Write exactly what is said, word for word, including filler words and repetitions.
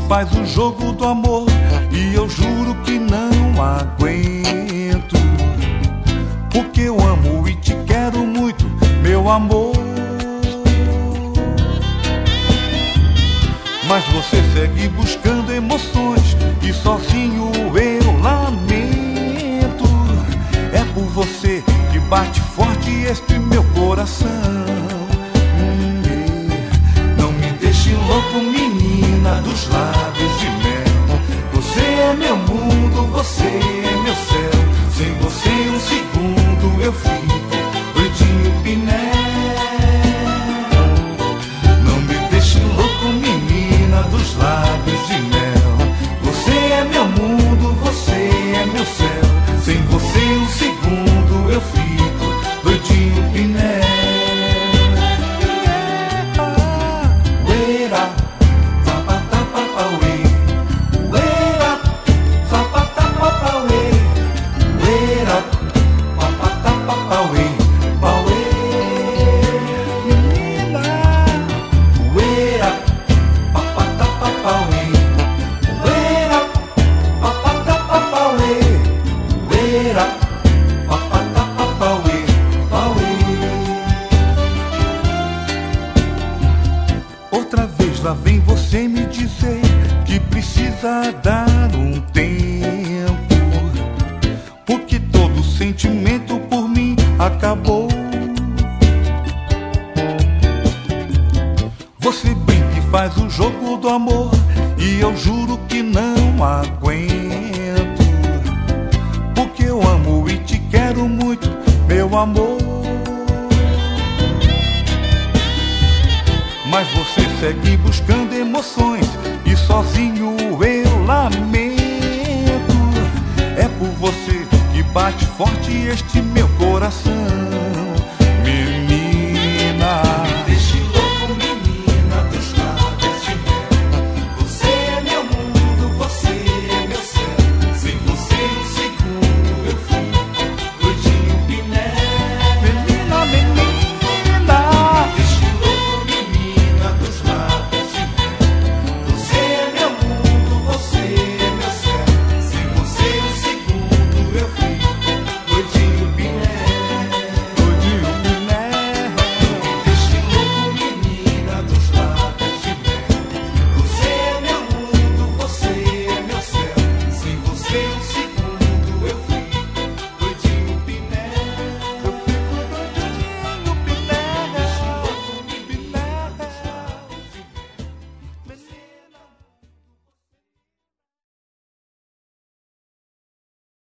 faz o jogo do amor e eu juro que não aguento, porque eu amo e te quero muito, meu amor. Mas você segue buscando emoções e sozinho eu lamento. É por você que bate forte este meu coração. Hum, yeah. Não me deixe louco, menina dos lábios de mel. Você é meu mundo, você é meu céu. Sem você um segundo eu fico doidinho piné. Não me deixe louco, menina dos lábios de mel. Você é meu mundo, você é meu céu. Sem você um segundo eu fico doidinho piné. Uera, zapatapapauê. Uera, zapatapapauê. Uera, papatapapauê. Pauê, menina. Uera, papatapapauê. Uera, papatapapauê. Uera, papatapapauê. Pauê. Outra vez lá vem você me dizer que precisa dar um tempo, porque todo sentimento por mim acabou. Você brinca e faz o jogo do amor e eu juro que não aguento, porque eu amo e te quero muito, meu amor. Mas você segue buscando emoções e sozinho eu lamento. É por você que bate forte este meu coração.